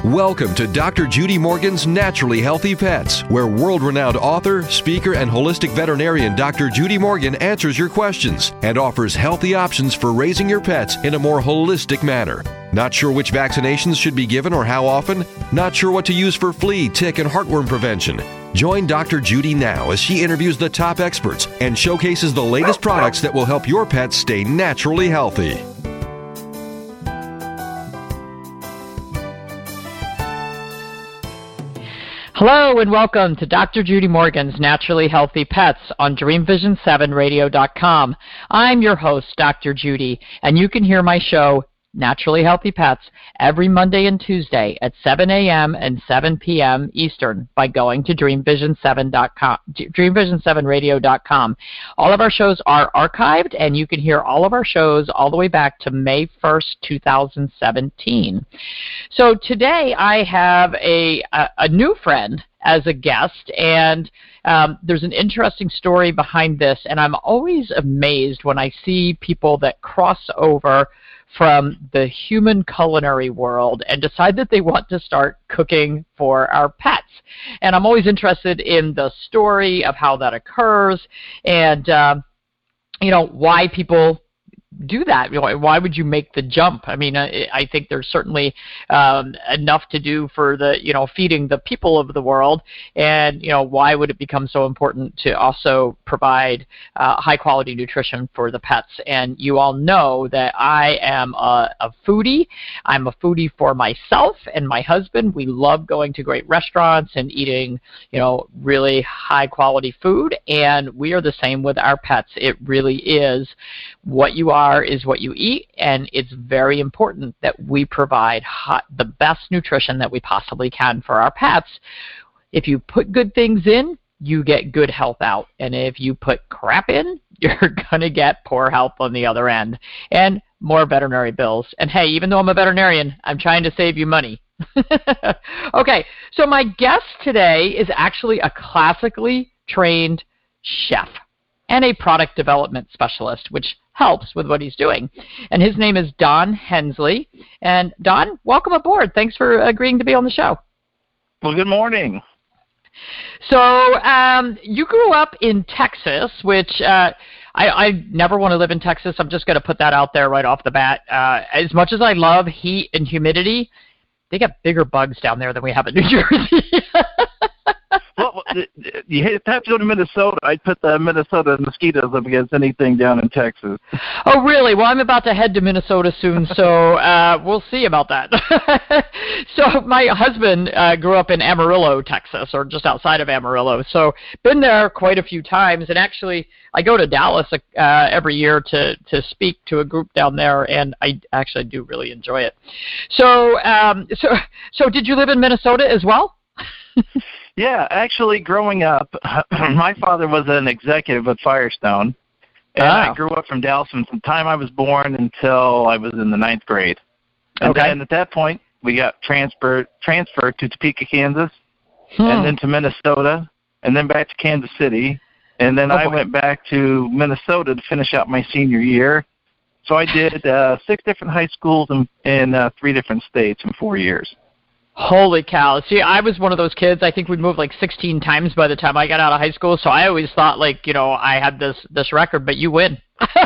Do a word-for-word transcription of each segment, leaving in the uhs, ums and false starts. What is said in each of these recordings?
Welcome to Doctor Judy Morgan's Naturally Healthy Pets, where world-renowned author, speaker, and holistic veterinarian Doctor Judy Morgan answers your questions and offers healthy options for raising your pets in a more holistic manner. Not sure which vaccinations should be given or how often? Not sure what to use for flea, tick, and heartworm prevention? Join Doctor Judy now as she interviews the top experts and showcases the latest products that will help your pets stay naturally healthy. Hello and welcome to Doctor Judy Morgan's Naturally Healthy Pets on Dream Vision seven radio dot com. I'm your host, Doctor Judy, and you can hear my show, Naturally Healthy Pets, every Monday and Tuesday at seven a.m. and seven p.m. Eastern by going to dream vision seven dot com, dream vision seven radio dot com. All of our shows are archived, and you can hear all of our shows all the way back to May first, two thousand seventeen. So today I have a, a, a new friend as a guest, and um, there's an interesting story behind this, and I'm always amazed when I see people that cross over from the human culinary world and decide that they want to start cooking for our pets. And I'm always interested in the story of how that occurs and, uh, you know, why people do that. You know, why would you make the jump? I mean, I, I think there's certainly um, enough to do for the, you know, feeding the people of the world. And, you know, why would it become so important to also provide uh, high quality nutrition for the pets? And you all know that I am a, a foodie. I'm a foodie for myself and my husband. We love going to great restaurants and eating, you know, really high quality food. And we are the same with our pets. It really is what you are is what you eat, and it's very important that we provide hot, the best nutrition that we possibly can for our pets. If you put good things in, you get good health out, and if you put crap in, you're going to get poor health on the other end and more veterinary bills. And hey, even though I'm a veterinarian, I'm trying to save you money. Okay, so my guest today is actually a classically trained chef and a product development specialist, which helps with what he's doing. And his name is Don Hensley. And Don, welcome aboard. Thanks for agreeing to be on the show. Well, good morning. So um, you grew up in Texas, which uh, I, I never want to live in Texas. I'm just going to put that out there right off the bat. Uh, as much as I love heat and humidity, they got bigger bugs down there than we have in New Jersey. Well, you have to go to Minnesota. I'd put the Minnesota mosquitoes up against anything down in Texas. Oh, really? Well, I'm about to head to Minnesota soon, so uh, we'll see about that. So my husband uh, grew up in Amarillo, Texas, or just outside of Amarillo. So been there quite a few times, and actually I go to Dallas uh, every year to, to speak to a group down there, and I actually do really enjoy it. So, um, so, so did you live in Minnesota as well? Yeah, actually, growing up, my father was an executive at Firestone, and oh. I grew up from Dallas from the time I was born until I was in the ninth grade. And okay. then at that point, we got transferred transferred to Topeka, Kansas, hmm. and then to Minnesota, and then back to Kansas City, and then oh, I boy. went back to Minnesota to finish out my senior year. So I did uh, six different high schools in, in uh, three different states in four years. Holy cow. See, I was one of those kids. I think we moved like sixteen times by the time I got out of high school, so I always thought, like, you know, I had this, this record, but you win.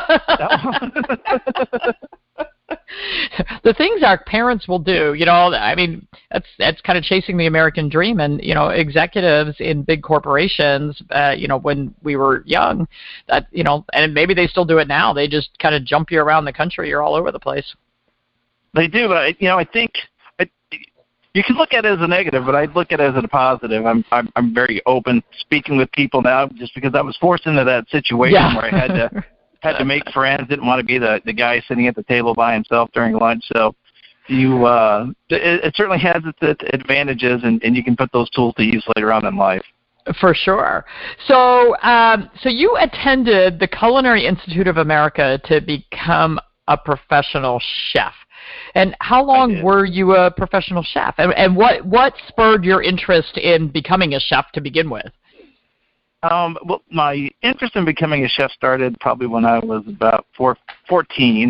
The things our parents will do, you know, I mean, that's that's kind of chasing the American dream. And, you know, executives in big corporations, uh, you know, when we were young, that, you know, and maybe they still do it now. They just kind of jump you around the country. You're all over the place. They do. Uh, you know, I think you can look at it as a negative, but I look at it as a positive. I'm I'm, I'm very open speaking with people now, just because I was forced into that situation yeah. where I had to had to make friends. Didn't want to be the the guy sitting at the table by himself during lunch. So you uh, it, it certainly has its, its advantages, and, and you can put those tools to use later on in life. For sure. So um, so you attended the Culinary Institute of America to become a professional chef. And how long were you a professional chef? And, and what, what spurred your interest in becoming a chef to begin with? Um, well, my interest in becoming a chef started probably when I was about four, fourteen.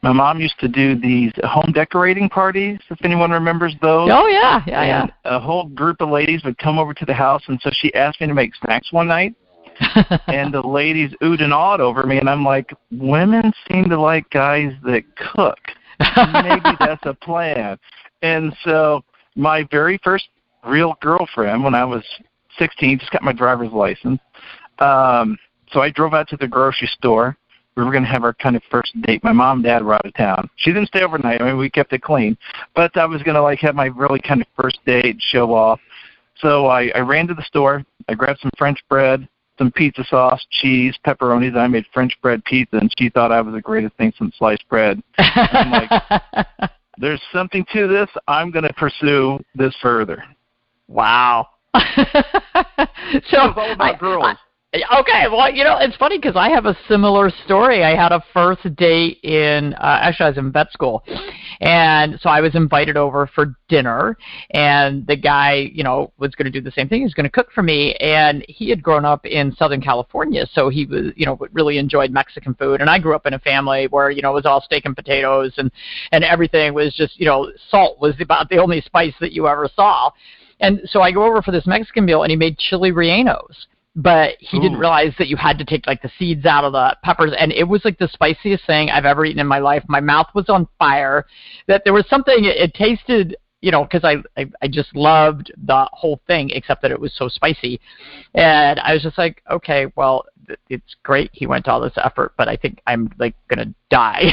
my mom used to do these home decorating parties, if anyone remembers those. Oh, yeah, yeah, yeah. And a whole group of ladies would come over to the house, and so she asked me to make snacks one night. And the ladies oohed and awed over me, and I'm like, women seem to like guys that cook. Maybe that's a plan. And so my very first real girlfriend, when I was sixteen, just got my driver's license. Um, so I drove out to the grocery store. We were going to have our kind of first date. My mom and dad were out of town. She didn't stay overnight. I mean, we kept it clean. But I was going to, like, have my really kind of first date, show off. So I, I ran to the store. I grabbed some French bread, some pizza sauce, cheese, pepperonis. I made French bread pizza, and she thought I was the greatest thing since sliced bread. I'm like, there's something to this. I'm going to pursue this further. Wow. So it's all about I, girls. I, Okay, well, you know, it's funny because I have a similar story. I had a first date in, uh, actually I was in vet school, and so I was invited over for dinner, and the guy, you know, was going to do the same thing. He was going to cook for me, and he had grown up in Southern California, so he was, you know, really enjoyed Mexican food, and I grew up in a family where, you know, it was all steak and potatoes, and, and everything was just, you know, salt was about the only spice that you ever saw. And so I go over for this Mexican meal, and he made chili rellenos. But he Ooh. didn't realize that you had to take, like, the seeds out of the peppers, and it was, like, the spiciest thing I've ever eaten in my life. My mouth was on fire. That there was something, it, it tasted, you know, because I, I I just loved the whole thing, except that it was so spicy. And I was just like, okay, well, th- it's great he went to all this effort, but I think I'm, like, going to die.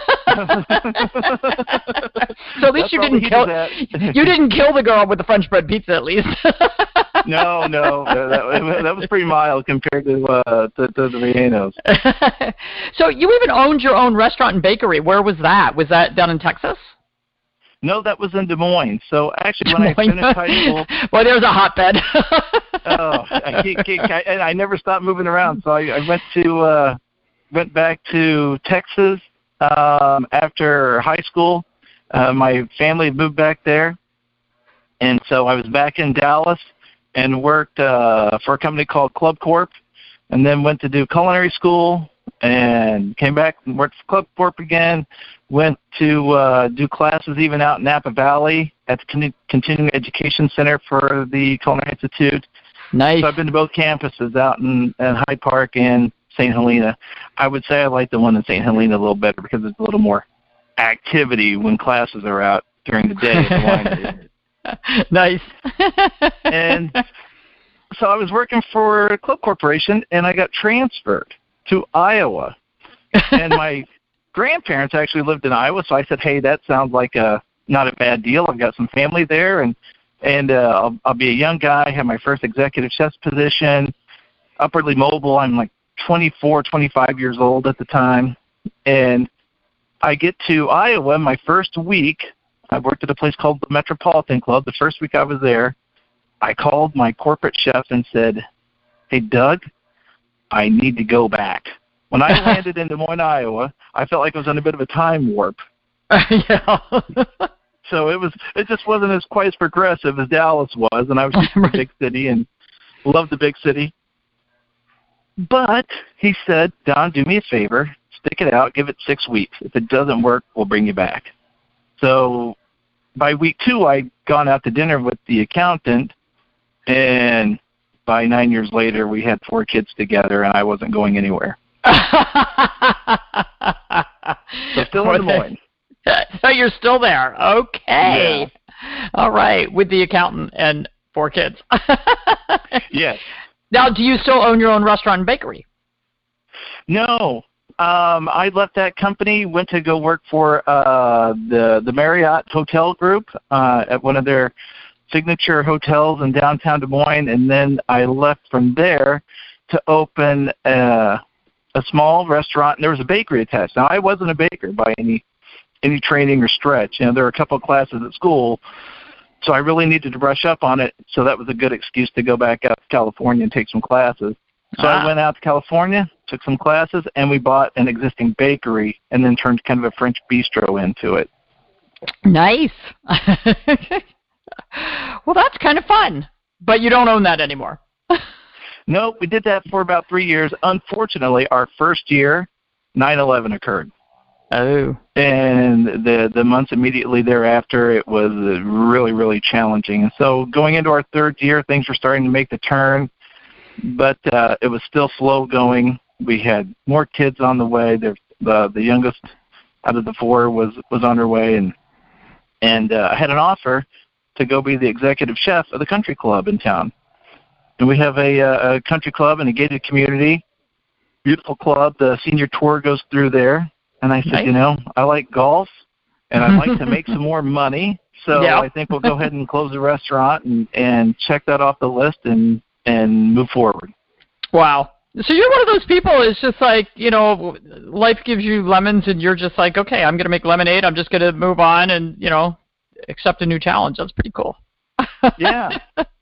So at least That's you didn't kill you didn't kill the girl with the French bread pizza, at least. No, no, that, that was pretty mild compared to uh, to, to the rellenos. So you even owned your own restaurant and bakery. Where was that? Was that down in Texas? No, that was in Des Moines. So actually, when I finished high school, well, there's a hotbed. oh, I can't, can't, I, and I never stopped moving around. So I, I went to uh, went back to Texas um, after high school. Uh, my family had moved back there, and so I was back in Dallas and worked uh, for a company called Club Corp, and then went to do culinary school and came back and worked for Club Corp again. Went to uh, do classes even out in Napa Valley at the Continuing Education Center for the Culinary Institute. Nice. So I've been to both campuses out in, in Hyde Park and Saint Helena. I would say I like the one in Saint Helena a little better because there's a little more activity when classes are out during the day at the winery. Nice. And so I was working for Club Corporation, and I got transferred to Iowa. And my grandparents actually lived in Iowa, so I said, hey, that sounds like a not a bad deal. I've got some family there, and and uh, I'll, I'll be a young guy, have my first executive chef position, upwardly mobile. I'm like twenty-four, twenty-five years old at the time. And I get to Iowa my first week. I worked at a place called the Metropolitan Club. The first week I was there, I called my corporate chef and said, hey, Doug, I need to go back. When I landed in Des Moines, Iowa, I felt like I was on a bit of a time warp. Yeah. So it was, it just wasn't as quite as progressive as Dallas was, and I was used to the big city and loved the big city. But he said, Don, do me a favor, stick it out, give it six weeks. If it doesn't work, we'll bring you back. So by week two, I'd gone out to dinner with the accountant, and by nine years later, we had four kids together, and I wasn't going anywhere. So still in Des Moines. So you're still there. Okay. Yeah. All right. With the accountant and four kids. Yes. Now, do you still own your own restaurant and bakery? No. Um, I left that company, went to go work for uh, the, the Marriott Hotel Group uh, at one of their signature hotels in downtown Des Moines, and then I left from there to open uh, a small restaurant, and there was a bakery attached. Now, I wasn't a baker by any any training or stretch. You know, there were a couple of classes at school, so I really needed to brush up on it, so that was a good excuse to go back out to California and take some classes. So ah. I went out to California, took some classes, and we bought an existing bakery and then turned kind of a French bistro into it. Nice. Well, that's kind of fun, but you don't own that anymore. No, we did that for about three years. Unfortunately, our first year, nine eleven occurred. Oh. And the the months immediately thereafter, it was really, really challenging. And so going into our third year, things were starting to make the turn, but uh, it was still slow going. We had more kids on the way. The the, the youngest out of the four was, was on her way, and and uh, I had an offer to go be the executive chef of the country club in town. And we have a, a country club in a gated community, beautiful club. The senior tour goes through there. And I said, nice. You know, I like golf, and I'd like to make some more money. So yeah. I think we'll go ahead and close the restaurant and, and check that off the list and, and move forward. Wow. So you're one of those people, it's just like, you know, life gives you lemons, and you're just like, okay, I'm going to make lemonade. I'm just going to move on and, you know, accept a new challenge. That's pretty cool. Yeah.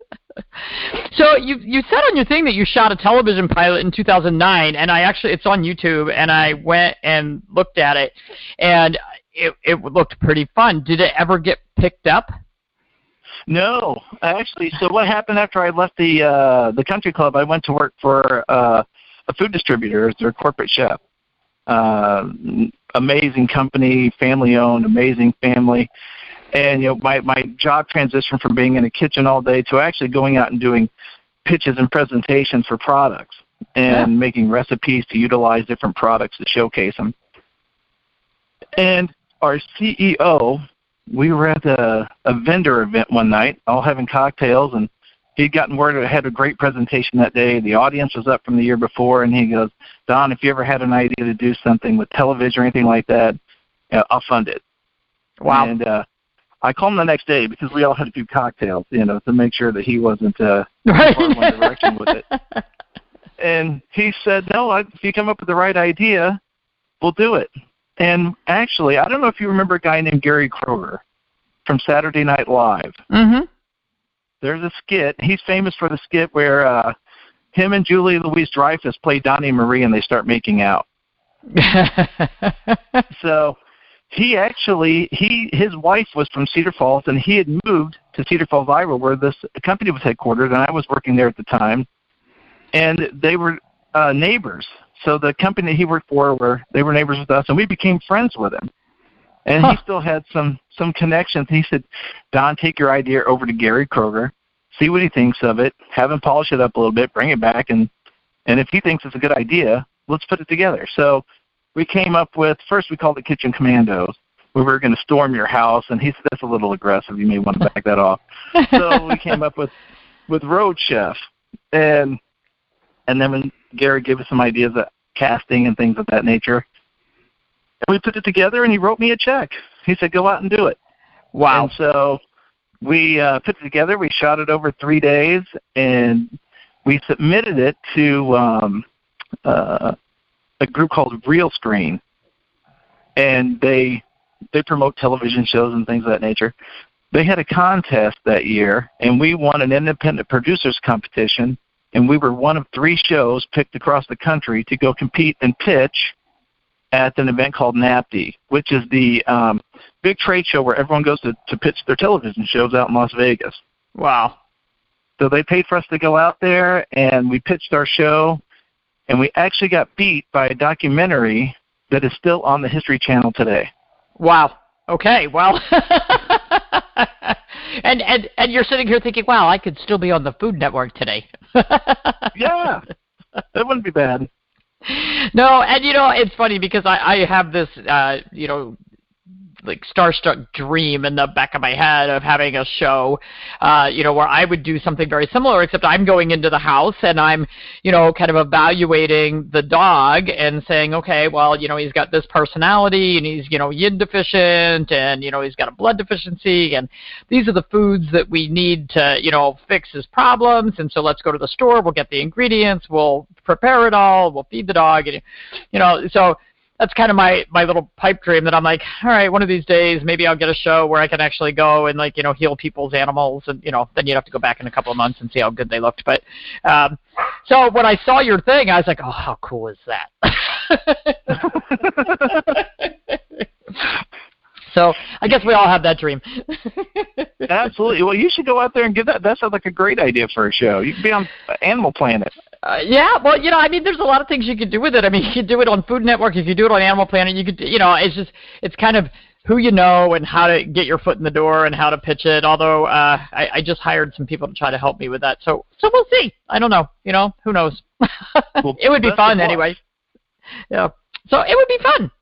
So you you said on your thing that you shot a television pilot in two thousand nine, and I actually, it's on YouTube, and I went and looked at it, and it it looked pretty fun. Did it ever get picked up? No, actually. So what happened after I left the uh, the country club? I went to work for uh, a food distributor as their corporate chef. Uh, amazing company, family owned, amazing family. And, you know, my, my job transitioned from being in a kitchen all day to actually going out and doing pitches and presentations for products and yeah. making recipes to utilize different products to showcase them. And our C E O, we were at a, a vendor event one night, all having cocktails, and he'd gotten word I had a great presentation that day. The audience was up from the year before, and he goes, Don, if you ever had an idea to do something with television or anything like that, you know, I'll fund it. Wow. And, uh, I called him the next day because we all had a few cocktails, you know, to make sure that he wasn't uh, right. far one direction with it. And he said, no, I, if you come up with the right idea, we'll do it. And actually, I don't know if you remember a guy named Gary Kroger from Saturday Night Live. Mm-hmm. There's a skit. He's famous for the skit where uh, him and Julie Louis-Dreyfus play Donnie and Marie, and they start making out. So... He actually, he his wife was from Cedar Falls, and he had moved to Cedar Falls, Iowa, where this company was headquartered, and I was working there at the time. And they were uh, neighbors. So the company he worked for, were they were neighbors with us, and we became friends with him. And huh. he still had some, some connections. He said, Don, take your idea over to Gary Kroger, see what he thinks of it, have him polish it up a little bit, bring it back, and, and if he thinks it's a good idea, let's put it together. So we came up with, first we called it Kitchen Commandos. We were going to storm your house, and he said, that's a little aggressive. You may want to back that off. So we came up with, with Road Chef. And and then when Gary gave us some ideas of casting and things of that nature, and we put it together, and he wrote me a check. He said, go out and do it. Wow. And so we uh, put it together. We shot it over three days, and we submitted it to um, uh, a group called Real Screen, and they they promote television shows and things of that nature. They had a contest that year, and we won an independent producers competition, and we were one of three shows picked across the country to go compete and pitch at an event called NAPTY, which is the um, big trade show where everyone goes to, to pitch their television shows out in Las Vegas. Wow. So they paid for us to go out there, and we pitched our show, and we actually got beat by a documentary that is still on the History Channel today. Wow. Okay. Well, and, and and you're sitting here thinking, wow, I could still be on the Food Network today. Yeah, that wouldn't be bad. No, and you know, it's funny because I, I have this, uh, you know, like starstruck dream in the back of my head of having a show, uh, you know, where I would do something very similar, except I'm going into the house and I'm, you know, kind of evaluating the dog and saying, okay, well, you know, he's got this personality and he's, you know, yin deficient and, you know, he's got a blood deficiency and these are the foods that we need to, you know, fix his problems. And so let's go to the store, we'll get the ingredients, we'll prepare it all, we'll feed the dog, and, you know, so that's kind of my, my little pipe dream that I'm like, all right, one of these days, maybe I'll get a show where I can actually go and, like, you know, heal people's animals. And, you know, then you'd have to go back in a couple of months and see how good they looked. But um, so when I saw your thing, I was like, oh, how cool is that? So I guess we all have that dream. Absolutely. Well, you should go out there and give that. That sounds like a great idea for a show. You could be on Animal Planet. Uh, yeah, well, you know, I mean, there's a lot of things you could do with it. I mean, you could do it on Food Network. If you do it on Animal Planet, you could, you know, it's just, it's kind of who you know and how to get your foot in the door and how to pitch it. Although uh, I, I just hired some people to try to help me with that. So, so we'll see. I don't know. You know, who knows? Well, it would be fun anyway. Yeah. So it would be fun.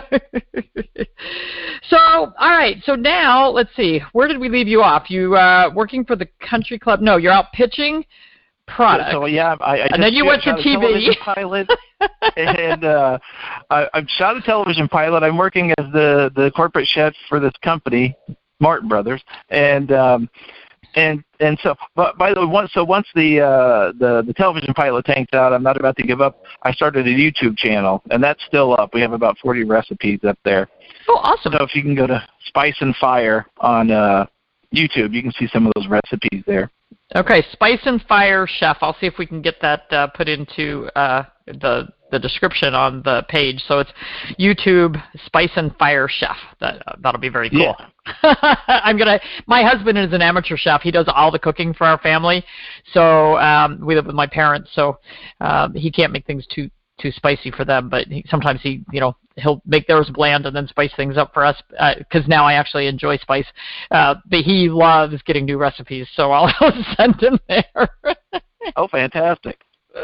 So, all right. So now, let's see. Where did we leave you off? You uh, working for the country club? No, you're out pitching product. So yeah, I, I and just then you went to T V. Pilot, and uh, I, I've shot a television pilot. I'm working as the the corporate chef for this company, Martin Brothers, and um, and and so. But by the way, once so once the uh, the the television pilot tanked out, I'm not about to give up. I started a YouTube channel, and that's still up. We have about forty recipes up there. Oh, awesome! So if you can go to Spice and Fire on uh, YouTube, you can see some of those recipes there. Okay, Spice and Fire Chef. I'll see if we can get that uh, put into uh, the the description on the page. So it's YouTube Spice and Fire Chef. That uh, that'll be very cool. Yeah. I'm gonna. My husband is an amateur chef. He does all the cooking for our family. So um, we live with my parents. So um, he can't make things too too spicy for them. But he, sometimes he, you know, he'll make theirs bland and then spice things up for us. Because uh, now I actually enjoy spice. Uh, but he loves getting new recipes. So I'll send him there. Oh, fantastic.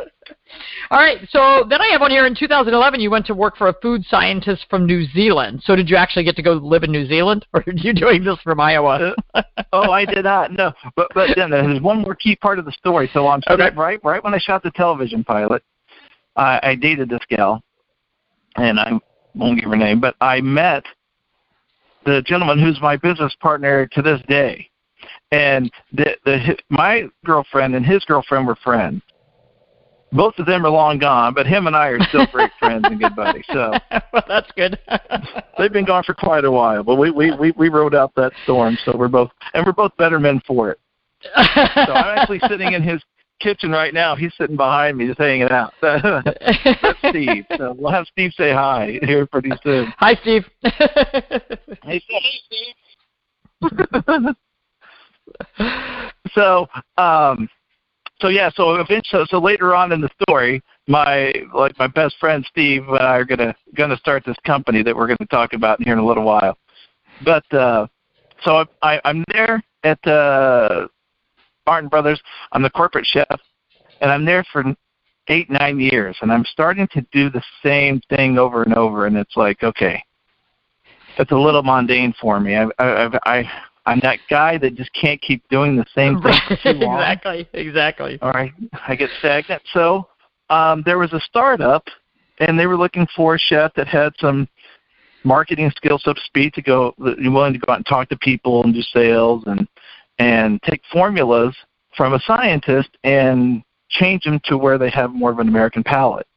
All right, so then I have on here in two thousand eleven you went to work for a food scientist from New Zealand. So did you actually get to go live in New Zealand, or are you doing this from Iowa? uh, oh, I did not. No, but but then there's one more key part of the story. So I'm okay. right right when I shot the television pilot, I, I dated this gal, and I won't give her name, but I met the gentleman who's my business partner to this day, and the the my girlfriend and his girlfriend were friends. Both of them are long gone, but him and I are still great friends and good buddies. So well, that's good. They've been gone for quite a while, but we, we, we, we rode out that storm. So we're both and we're both better men for it. So I'm actually sitting in his kitchen right now. He's sitting behind me, just hanging out. That's Steve. So we'll have Steve say hi here pretty soon. Hi, Steve. Hey, Steve. so, um. So yeah, so eventually, so, so later on in the story, my like my best friend Steve and I are gonna gonna start this company that we're gonna talk about here in a little while. But uh, so I, I'm there at uh, Martin Brothers. I'm the corporate chef, and I'm there for eight nine years, and I'm starting to do the same thing over and over. And it's like, okay, it's a little mundane for me. I I. I I'm that guy that just can't keep doing the same thing for too long. Exactly, exactly. All right, I get stagnant. So um, there was a startup, and they were looking for a chef that had some marketing skills, so to speak, to go, willing to go out and talk to people and do sales and and take formulas from a scientist and change them to where they have more of an American palate.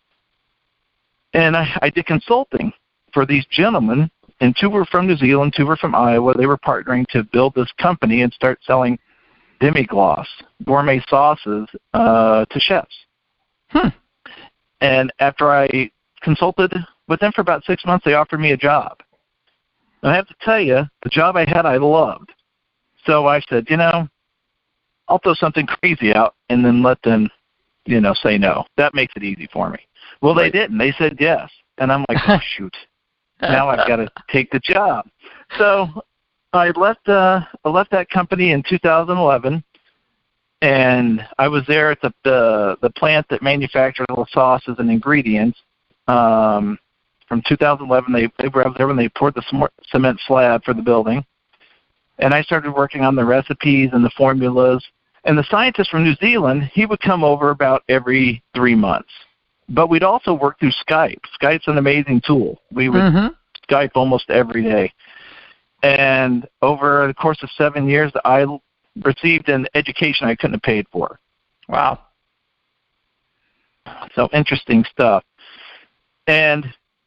And I, I did consulting for these gentlemen. And two were from New Zealand, two were from Iowa. They were partnering to build this company and start selling demi-glace, gourmet sauces uh, to chefs. Hmm. And after I consulted with them for about six months, they offered me a job. And I have to tell you, the job I had I loved. So I said, you know, I'll throw something crazy out and then let them, you know, say no. That makes it easy for me. Well, they didn't. They said yes. And I'm like, oh, shoot. Now I've got to take the job. So I left uh, I left that company in two thousand eleven, and I was there at the the, the plant that manufactured all the sauces and ingredients. Um, from two thousand eleven, they, they were there when they poured the cement slab for the building, and I started working on the recipes and the formulas. And the scientist from New Zealand, he would come over about every three months. But we'd also work through Skype. Skype's an amazing tool. We would mm-hmm. Skype almost every day. And over the course of seven years, I received an education I couldn't have paid for. Wow. So interesting stuff. And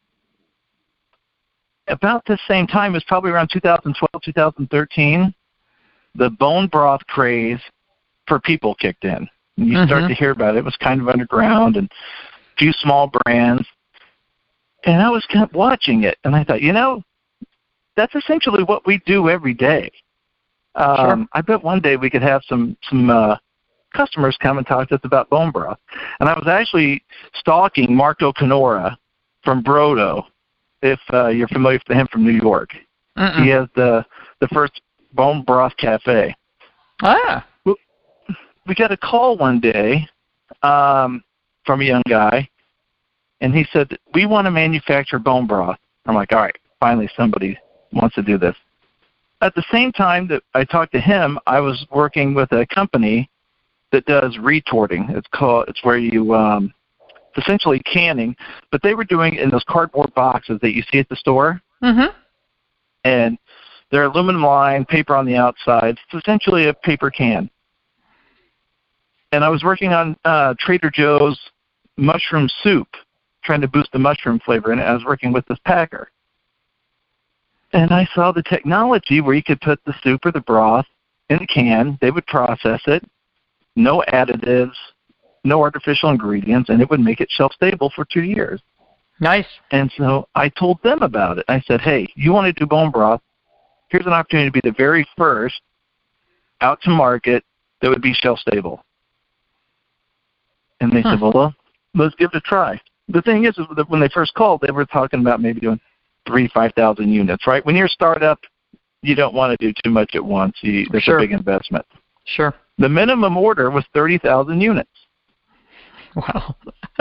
about the same time, it was probably around two thousand twelve, two thousand thirteen, the bone broth craze for people kicked in. And you mm-hmm. start to hear about it. It was kind of underground and few small brands, and I was kind of watching it, and I thought, you know, that's essentially what we do every day. Um, sure. I bet one day we could have some some uh, customers come and talk to us about bone broth. And I was actually stalking Marco Canora from Brodo, if uh, you're familiar with him from New York. Mm-mm. He has the the first bone broth cafe. Ah. We, we got a call one day um, from a young guy, and he said, we want to manufacture bone broth. I'm like, all right, finally somebody wants to do this. At the same time that I talked to him, I was working with a company that does retorting. It's called. It's where you, um, it's essentially canning, but they were doing it in those cardboard boxes that you see at the store. Mm-hmm. And they're aluminum lined, paper on the outside. It's essentially a paper can. And I was working on uh, Trader Joe's mushroom soup, trying to boost the mushroom flavor in it. I was working with this packer. And I saw the technology where you could put the soup or the broth in a can. They would process it, no additives, no artificial ingredients, and it would make it shelf-stable for two years. Nice. And so I told them about it. I said, hey, you want to do bone broth? Here's an opportunity to be the very first out to market that would be shelf-stable. And they huh. said, well, let's give it a try. The thing is, is that when they first called, they were talking about maybe doing three, five thousand units, right? When you're a startup, you don't want to do too much at once. You, there's sure. a big investment. Sure. The minimum order was thirty thousand units. Wow.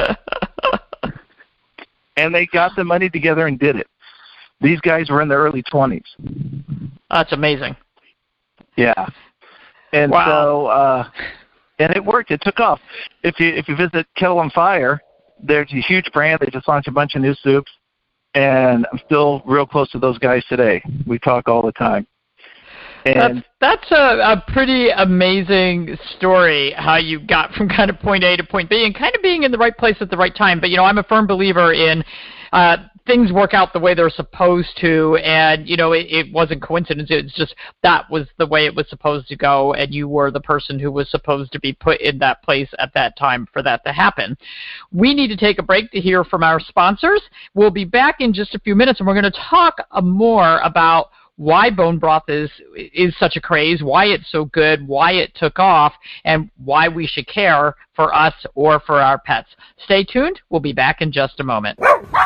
And they got the money together and did it. These guys were in their early twenties. That's amazing. Yeah. And wow. so, uh, and it worked. It took off. If you if you visit Kettle on Fire, there's a huge brand. They just launched a bunch of new soups. And I'm still real close to those guys today. We talk all the time. And that's that's a, a pretty amazing story, how you got from kind of point A to point B and kind of being in the right place at the right time. But, you know, I'm a firm believer in uh, things work out the way they're supposed to, and, you know, it, it wasn't coincidence. It's just that was the way it was supposed to go, and you were the person who was supposed to be put in that place at that time for that to happen. We need to take a break to hear from our sponsors. We'll be back in just a few minutes, and we're going to talk uh, more about why bone broth is is such a craze, why it's so good, why it took off, and why we should care for us or for our pets. Stay tuned. We'll be back in just a moment.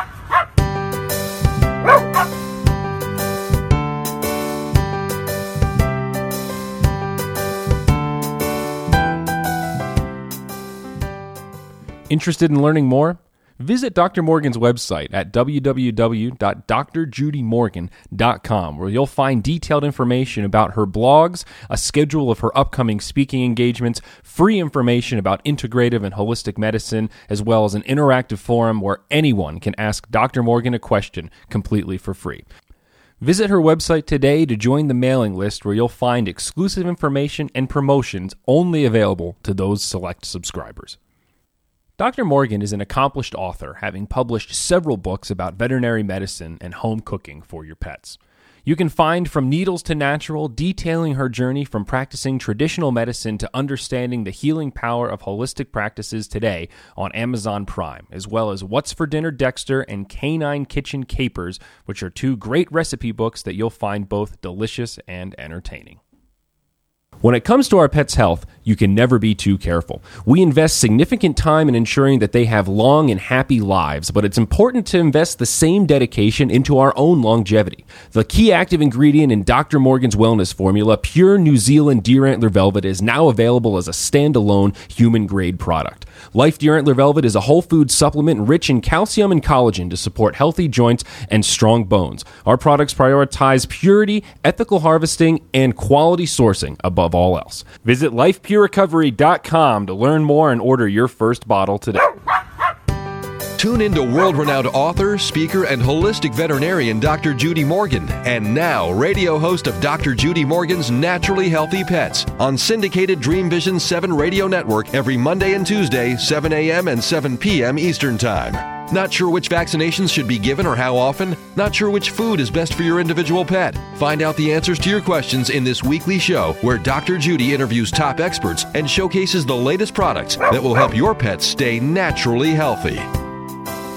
Interested in learning more? Visit Doctor Morgan's website at w w w dot d r judy morgan dot com, where you'll find detailed information about her blogs, a schedule of her upcoming speaking engagements, free information about integrative and holistic medicine, as well as an interactive forum where anyone can ask Doctor Morgan a question completely for free. Visit her website today to join the mailing list, where you'll find exclusive information and promotions only available to those select subscribers. Doctor Morgan is an accomplished author, having published several books about veterinary medicine and home cooking for your pets. You can find From Needles to Natural, detailing her journey from practicing traditional medicine to understanding the healing power of holistic practices today on Amazon Prime, as well as What's for Dinner Dexter and Canine Kitchen Capers, which are two great recipe books that you'll find both delicious and entertaining. When it comes to our pets' health, you can never be too careful. We invest significant time in ensuring that they have long and happy lives, but it's important to invest the same dedication into our own longevity. The key active ingredient in Doctor Morgan's wellness formula, Pure New Zealand Deer Antler Velvet, is now available as a standalone human-grade product. Life Deer Antler Velvet is a whole food supplement rich in calcium and collagen to support healthy joints and strong bones. Our products prioritize purity, ethical harvesting, and quality sourcing above all else. Visit life pure recovery dot com to learn more and order your first bottle today. Tune into world-renowned author, speaker, and holistic veterinarian Doctor Judy Morgan, and now radio host of Doctor Judy Morgan's Naturally Healthy Pets on syndicated Dream Vision seven Radio Network every Monday and Tuesday, seven a.m. and seven p.m. Eastern Time. Not sure which vaccinations should be given or how often? Not sure which food is best for your individual pet? Find out the answers to your questions in this weekly show, where Doctor Judy interviews top experts and showcases the latest products that will help your pets stay naturally healthy.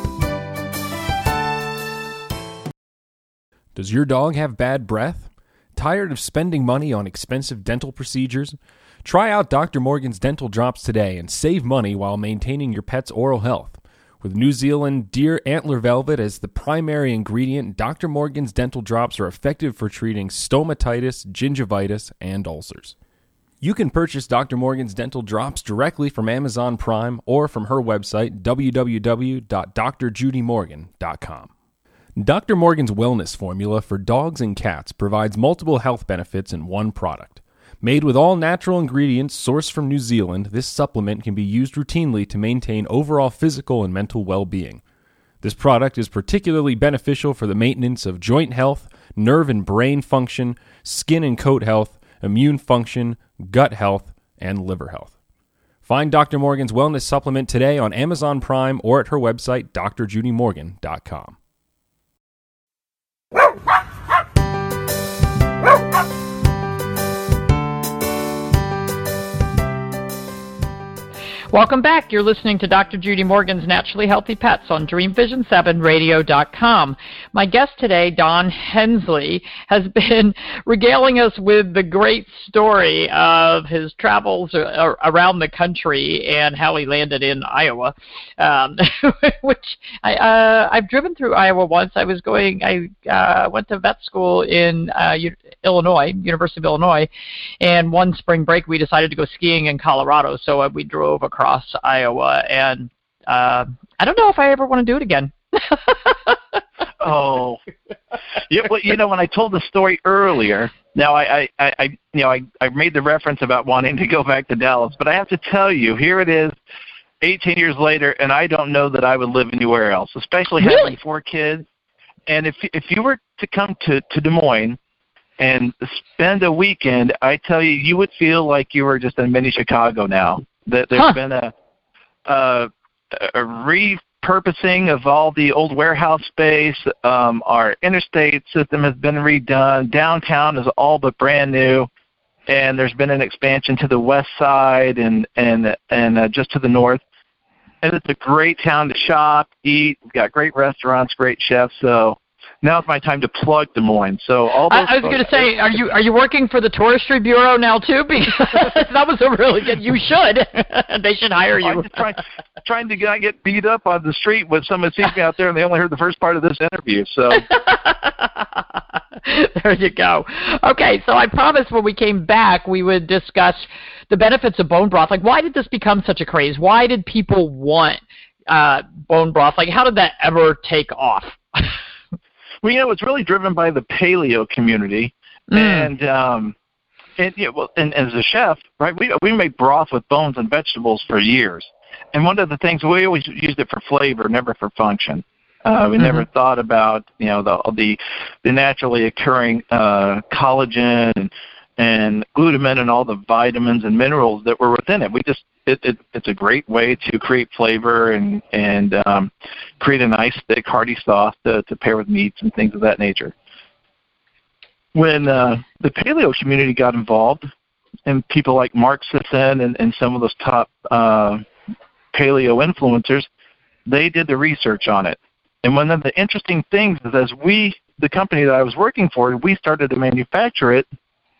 Does your dog have bad breath? Tired of spending money on expensive dental procedures? Try out Doctor Morgan's Dental Drops today and save money while maintaining your pet's oral health. With New Zealand deer antler velvet as the primary ingredient, Doctor Morgan's Dental Drops are effective for treating stomatitis, gingivitis, and ulcers. You can purchase Doctor Morgan's Dental Drops directly from Amazon Prime or from her website, w w w dot d r judy morgan dot com. Doctor Morgan's Wellness Formula for dogs and cats provides multiple health benefits in one product. Made with all natural ingredients sourced from New Zealand, this supplement can be used routinely to maintain overall physical and mental well-being. This product is particularly beneficial for the maintenance of joint health, nerve and brain function, skin and coat health, immune function, gut health, and liver health. Find Doctor Morgan's Wellness Supplement today on Amazon Prime or at her website, d r judy morgan dot com. Welcome back. You're listening to Doctor Judy Morgan's Naturally Healthy Pets on dream vision seven radio dot com. My guest today, Don Hensley, has been regaling us with the great story of his travels around the country and how he landed in Iowa, um, which I, uh, I've driven through Iowa once. I was going, I uh, went to vet school in uh, Illinois, University of Illinois, and one spring break we decided to go skiing in Colorado, so uh, we drove across across Iowa, and uh, I don't know if I ever want to do it again. Oh, yeah. Well, you know, when I told the story earlier, now I, I, I you know, I, I made the reference about wanting to go back to Dallas, but I have to tell you, here it is, eighteen years later, and I don't know that I would live anywhere else, especially really? having four kids. And if if you were to come to, to Des Moines and spend a weekend, I tell you, you would feel like you were just in mini Chicago now. That there's huh. been a, a a repurposing of all the old warehouse space. Um, our interstate system has been redone. Downtown is all but brand new, and there's been an expansion to the west side and and and uh, just to the north. And it's a great town to shop, eat. We've got great restaurants, great chefs. So now's my time to plug Des Moines. So all those I, I was going to say, are you are you working for the Touristry Bureau now too? Because that was a really good. You should. They should hire you. I'm just trying, trying to not get beat up on the street when someone sees me out there and they only heard the first part of this interview. So there you go. Okay, so I promised when we came back we would discuss the benefits of bone broth. Like, why did this become such a craze? Why did people want uh, bone broth? Like, how did that ever take off? Well, you know, it's really driven by the paleo community, mm. and um, and yeah, well, and, and as a chef, right, we we make broth with bones and vegetables for years, and one of the things we always used it for flavor, never for function. Uh, we mm-hmm. never thought about you know the the, the naturally occurring uh, collagen and, and glutamine and all the vitamins and minerals that were within it. We just It, it, it's a great way to create flavor and and um, create a nice, thick, hearty sauce to, to pair with meats and things of that nature. When uh, the paleo community got involved, and people like Mark Sisson and, and some of those top uh, paleo influencers, they did the research on it. And one of the interesting things is as we, the company that I was working for, we started to manufacture it,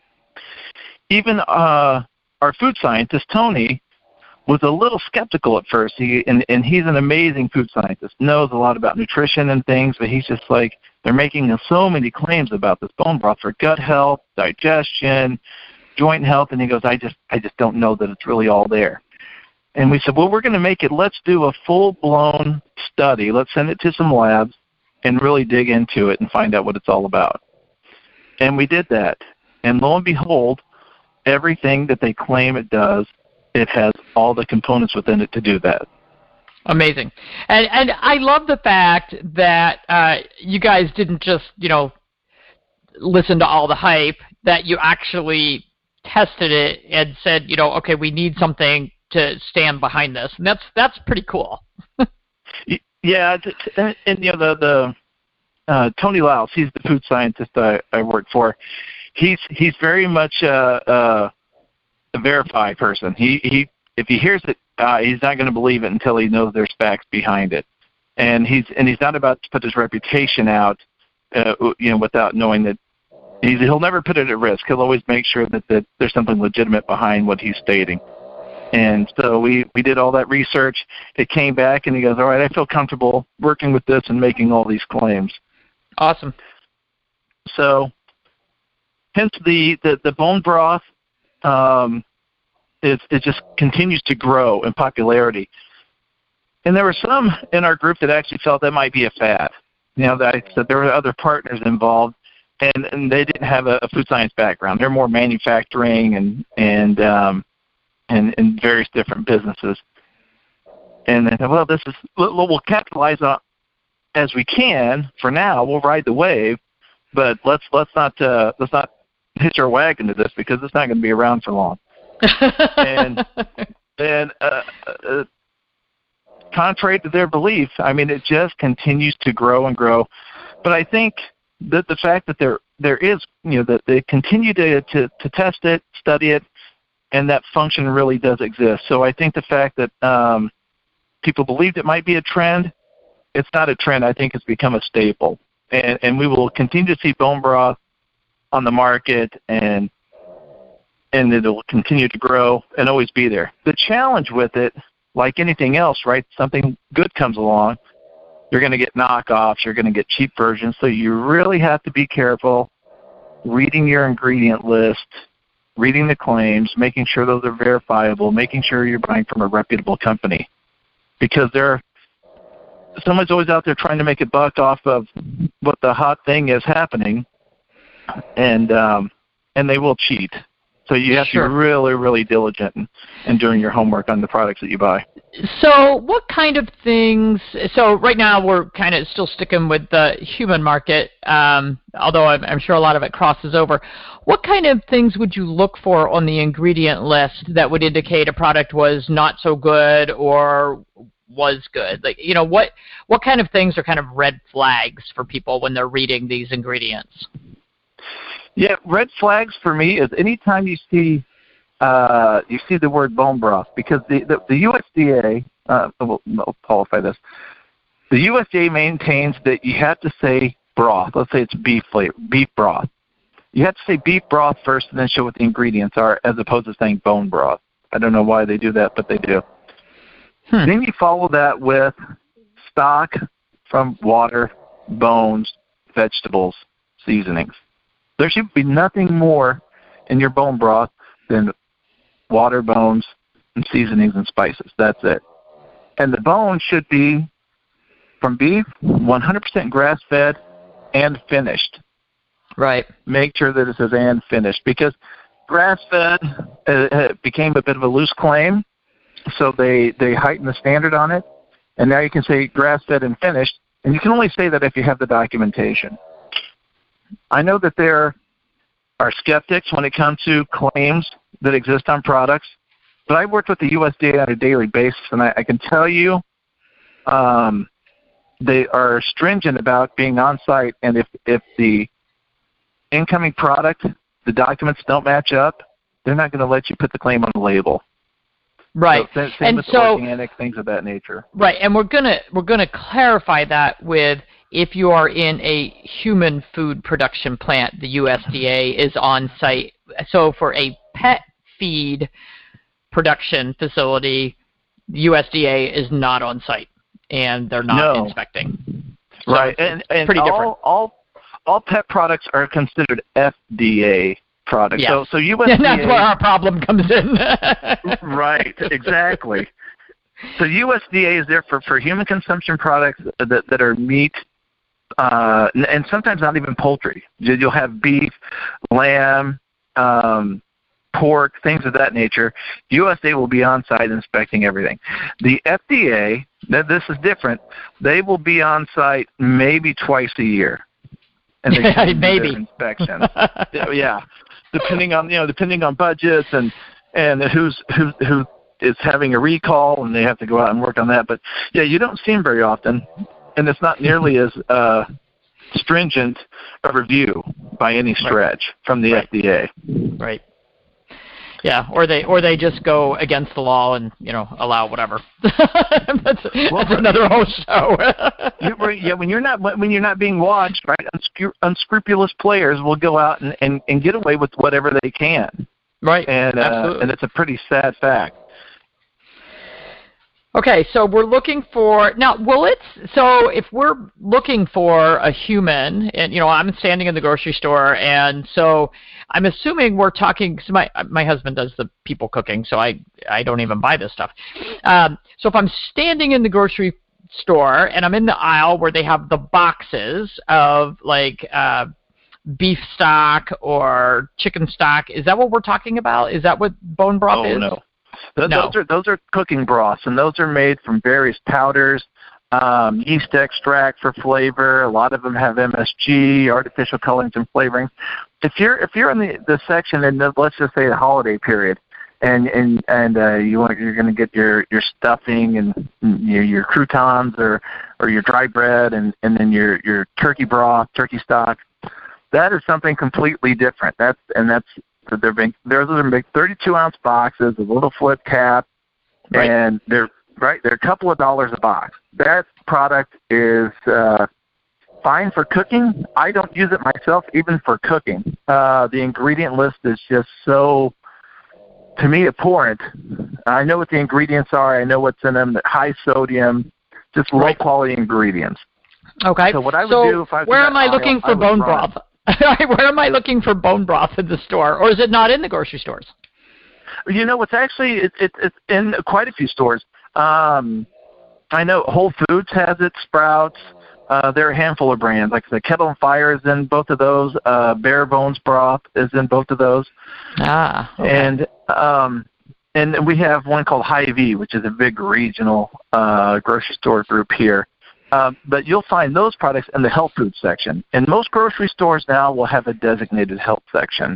even uh, our food scientist, Tony, was a little skeptical at first. He and, and he's an amazing food scientist, knows a lot about nutrition and things, but he's just like, they're making so many claims about this bone broth for gut health, digestion, joint health, and he goes, I just I just don't know that it's really all there. And we said, well, we're going to make it, let's do a full-blown study. Let's send it to some labs and really dig into it and find out what it's all about. And we did that. And lo and behold, everything that they claim it does, it has all the components within it to do that. Amazing. And and I love the fact that uh, you guys didn't just, you know, listen to all the hype, that you actually tested it and said, you know, okay, we need something to stand behind this. And that's that's pretty cool. Yeah, and, and you know, the, the uh, Tony Laus, he's the food scientist I, I work for. He's he's very much uh, uh, a verified person. He he if he hears it, uh, he's not going to believe it until he knows there's facts behind it. And he's and he's not about to put his reputation out, uh, you know, without knowing that He's, he'll never put it at risk. He'll always make sure that, that there's something legitimate behind what he's stating. And so we, we did all that research. It came back, and he goes, all right, I feel comfortable working with this and making all these claims. Awesome. So hence the, the, the bone broth, um, it, it just continues to grow in popularity. And there were some in our group that actually felt that might be a fad. You know, that, that there were other partners involved, and, and they didn't have a, a food science background. They're more manufacturing and and um, and, and various different businesses. And they said, well, this is we'll, we'll capitalize on as we can for now. We'll ride the wave, but let's let's not uh, let's not hitch our wagon to this because it's not going to be around for long. and and uh, uh, contrary to their belief, I mean, it just continues to grow and grow. But I think that the fact that there there is, you know, that they continue to, to, to test it, study it, and that function really does exist. So I think the fact that um, people believed it might be a trend, it's not a trend. I think it's become a staple. And, and we will continue to see bone broth on the market, and and it will continue to grow and always be there. The challenge with it, like anything else, right, something good comes along, you're going to get knockoffs, you're going to get cheap versions, so you really have to be careful reading your ingredient list, reading the claims, making sure those are verifiable, making sure you're buying from a reputable company. Because there, someone's always out there trying to make a buck off of what the hot thing is happening, and um, and they will cheat. So you have Sure. to be really, really diligent in, in doing your homework on the products that you buy. So what kind of things, so right now we're kind of still sticking with the human market, um, although I'm, I'm sure a lot of it crosses over. What kind of things would you look for on the ingredient list that would indicate a product was not so good or was good? Like, you know, what, what kind of things are kind of red flags for people when they're reading these ingredients? Yeah, red flags for me is anytime you see uh, you see the word bone broth, because the, the, the U S D A, uh, we'll, we'll qualify this, the U S D A maintains that you have to say broth. Let's say it's beef flavor, beef broth. You have to say beef broth first and then show what the ingredients are, as opposed to saying bone broth. I don't know why they do that, but they do. Hmm. Then you follow that with stock from water, bones, vegetables, seasonings. There should be nothing more in your bone broth than water, bones, and seasonings and spices. That's it. And the bone should be from beef, one hundred percent grass-fed and finished. Right. Make sure that it says and finished, because grass-fed uh, became a bit of a loose claim, so they, they heightened the standard on it, and now you can say grass-fed and finished, and you can only say that if you have the documentation. I know that there are skeptics when it comes to claims that exist on products, but I worked with the U S D A on a daily basis, and I, I can tell you um, they are stringent about being on site, and if, if the incoming product, the documents don't match up, they're not going to let you put the claim on the label. Right. So, same and with so, organic, things of that nature. Right, and we're gonna we're gonna clarify that with if you are in a human food production plant, the U S D A is on site. So for a pet feed production facility, the U S D A is not on site, and they're not no. inspecting. So right, and, and pretty all, different. All all pet products are considered F D A products. Yes. So so U S D A. And that's where our problem comes in. Right, exactly. So U S D A is there for, for human consumption products that, that are meat, uh, and sometimes not even poultry. You'll have beef, lamb, um, pork, things of that nature. U S D A will be on site inspecting everything. The F D A, this is different. They will be on site maybe twice a year. And they can do maybe their inspections. yeah, yeah, depending on you know depending on budgets and and who's who who is having a recall, and they have to go out and work on that. But yeah, you don't see them very often, and it's not nearly as uh, stringent a review by any stretch right. from the right. F D A. Right. Yeah, or they or they just go against the law and, you know, allow whatever. that's well, that's another whole show. you, yeah, when you're not when you're not being watched, right? Unscru- unscrupulous players will go out and, and, and get away with whatever they can. Right. And uh, and it's a pretty sad fact. Okay, so we're looking for now. Will it? So if we're looking for a human, and you know, I'm standing in the grocery store, and so I'm assuming we're talking. So my my husband does the people cooking, so I I don't even buy this stuff. Um, so if I'm standing in the grocery store and I'm in the aisle where they have the boxes of like uh, beef stock or chicken stock, is that what we're talking about? Is that what bone broth oh, is? No. Those, no. those are those are cooking broths, and those are made from various powders, um, yeast extract for flavor. A lot of them have M S G, artificial colorings and flavorings. If you're if you're in the, the section in the, let's just say the holiday period, and and and uh, you want you're going to get your, your stuffing and your, your croutons or or your dry bread and, and then your your turkey broth, turkey stock, that is something completely different. That's and that's They're big. Those are big, thirty-two ounce boxes, a little flip cap, right. and they're right. They're a couple of dollars a box. That product is uh, fine for cooking. I don't use it myself, even for cooking. Uh, the ingredient list is just so, to me, abhorrent. I know what the ingredients are. I know what's in them. High sodium, just low right. quality ingredients. Okay. So what I would so do if I was where in am I aisle, looking for I would bone run. broth? Where am I looking for bone broth in the store, or is it not in the grocery stores? You know, it's actually it, it, it's in quite a few stores. Um, I know Whole Foods has it, Sprouts. Uh, there are a handful of brands. Like the Kettle and Fire is in both of those. Uh, Bare Bones Broth is in both of those. Ah, okay. And um, and we have one called Hy-Vee, which is a big regional uh, grocery store group here. Um, but you'll find those products in the health food section. And most grocery stores now will have a designated health section.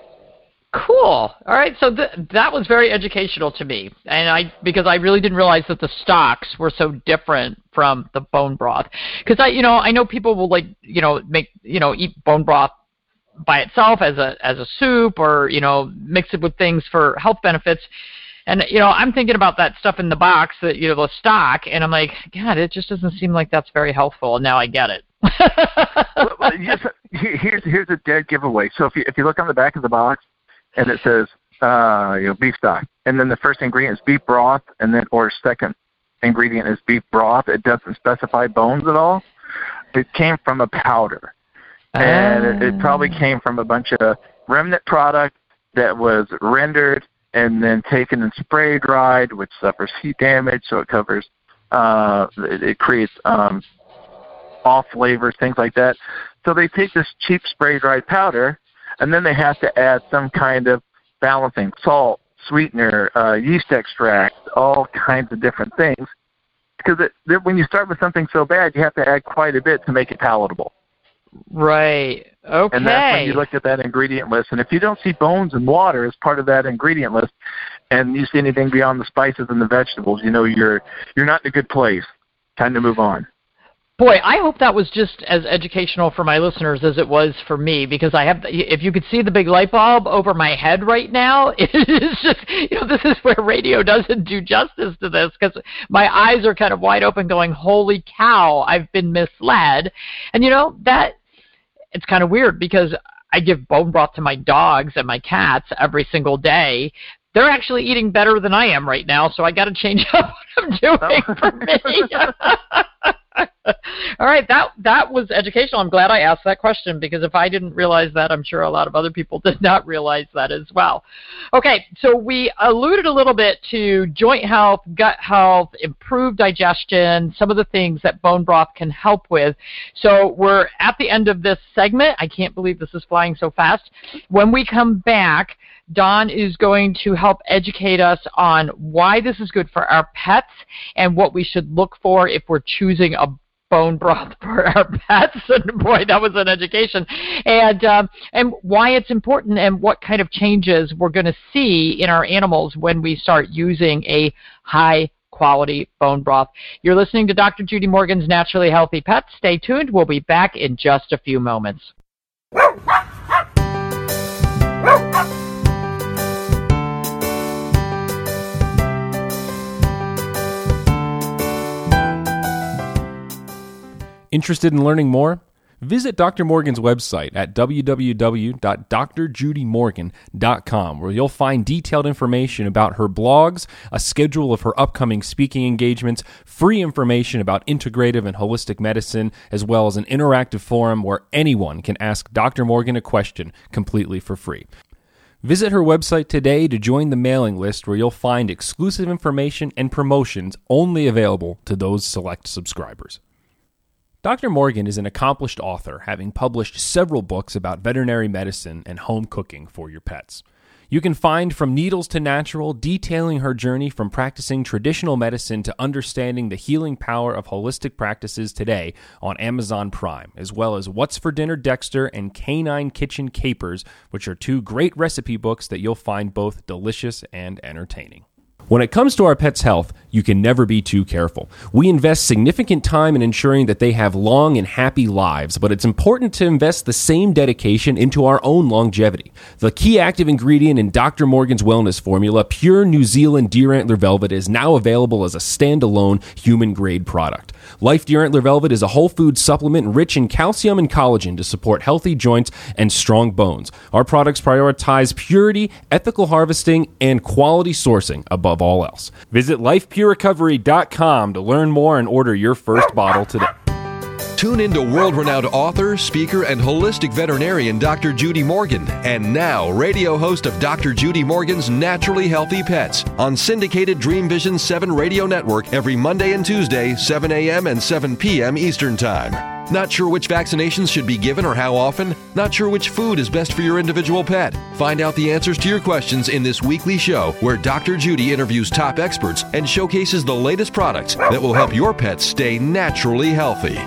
Cool. All right. So th- that was very educational to me, and I because I really didn't realize that the stocks were so different from the bone broth. Because I, you know, I know people will like, you know, make, you know, eat bone broth by itself as a as a soup, or you know, mix it with things for health benefits. And, you know, I'm thinking about that stuff in the box, that, you know, the stock, and I'm like, God, it just doesn't seem like that's very helpful. And now I get it. well, well, yes, here's here's a dead giveaway. So if you if you look on the back of the box, and it says, uh, you know, beef stock, and then the first ingredient is beef broth, and then or second ingredient is beef broth. It doesn't specify bones at all. It came from a powder, and it, it probably came from a bunch of remnant product that was rendered and then taken and spray dried, which suffers heat damage, so it covers, uh, it, it creates um, off flavors, things like that. So they take this cheap spray dried powder, and then they have to add some kind of balancing, salt, sweetener, uh, yeast extract, all kinds of different things. Because it, when you start with something so bad, you have to add quite a bit to make it palatable. Right. Okay. And that's when you look at that ingredient list. And if you don't see bones and water as part of that ingredient list, and you see anything beyond the spices and the vegetables, you know you're you're not in a good place. Time to move on. Boy, I hope that was just as educational for my listeners as it was for me, because I have, if you could see the big light bulb over my head right now, it is just, you know, this is where radio doesn't do justice to this, because my eyes are kind of wide open going, holy cow, I've been misled. And, you know, that, it's kind of weird because I give bone broth to my dogs and my cats every single day. They're actually eating better than I am right now, so I got to change up what I'm doing oh. for me. All right, that that was educational. I'm glad I asked that question, because if I didn't realize that, I'm sure a lot of other people did not realize that as well. Okay, so we alluded a little bit to joint health, gut health, improved digestion, some of the things that bone broth can help with. So we're at the end of this segment. I can't believe this is flying so fast. When we come back, Don is going to help educate us on why this is good for our pets and what we should look for if we're choosing a bone broth for our pets. And boy, that was an education. And um, and why it's important and what kind of changes we're going to see in our animals when we start using a high quality bone broth. You're listening to Doctor Judy Morgan's Naturally Healthy Pets. Stay tuned. We'll be back in just a few moments. Interested in learning more? Visit Doctor Morgan's website at w w w dot d r judy morgan dot com, where you'll find detailed information about her blogs, a schedule of her upcoming speaking engagements, free information about integrative and holistic medicine, as well as an interactive forum where anyone can ask Doctor Morgan a question completely for free. Visit her website today to join the mailing list, where you'll find exclusive information and promotions only available to those select subscribers. Doctor Morgan is an accomplished author, having published several books about veterinary medicine and home cooking for your pets. You can find From Needles to Natural, detailing her journey from practicing traditional medicine to understanding the healing power of holistic practices today on Amazon Prime, as well as What's for Dinner Dexter and Canine Kitchen Capers, which are two great recipe books that you'll find both delicious and entertaining. When it comes to our pets' health, you can never be too careful. We invest significant time in ensuring that they have long and happy lives, but it's important to invest the same dedication into our own longevity. The key active ingredient in Doctor Morgan's wellness formula, Pure New Zealand Deer Antler Velvet, is now available as a standalone human-grade product. Life Deer Antler Velvet is a whole food supplement rich in calcium and collagen to support healthy joints and strong bones. Our products prioritize purity, ethical harvesting, and quality sourcing above all else. Visit life pure recovery dot com to learn more and order your first bottle today. Tune into world-renowned author, speaker, and holistic veterinarian Doctor Judy Morgan, and now radio host of Doctor Judy Morgan's Naturally Healthy Pets on syndicated Dream Vision seven Radio Network every Monday and Tuesday, seven a.m. and seven p.m. Eastern Time. Not sure which vaccinations should be given or how often? Not sure which food is best for your individual pet? Find out the answers to your questions in this weekly show, where Doctor Judy interviews top experts and showcases the latest products that will help your pets stay naturally healthy.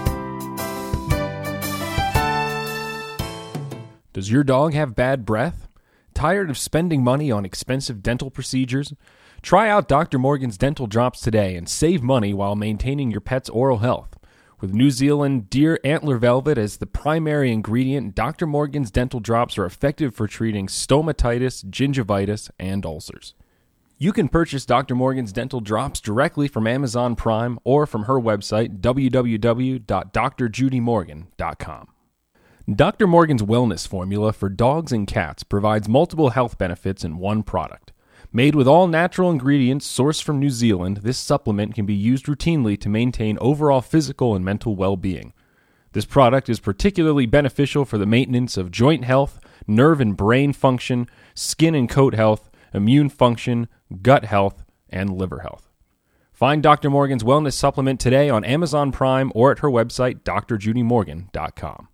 Does your dog have bad breath? Tired of spending money on expensive dental procedures? Try out Doctor Morgan's Dental Drops today and save money while maintaining your pet's oral health. With New Zealand Deer Antler Velvet as the primary ingredient, Doctor Morgan's Dental Drops are effective for treating stomatitis, gingivitis, and ulcers. You can purchase Doctor Morgan's Dental Drops directly from Amazon Prime or from her website, w w w dot d r judy morgan dot com. Doctor Morgan's Wellness Formula for dogs and cats provides multiple health benefits in one product. Made with all natural ingredients sourced from New Zealand, this supplement can be used routinely to maintain overall physical and mental well-being. This product is particularly beneficial for the maintenance of joint health, nerve and brain function, skin and coat health, immune function, gut health, and liver health. Find Doctor Morgan's Wellness Supplement today on Amazon Prime or at her website, d r judy morgan dot com.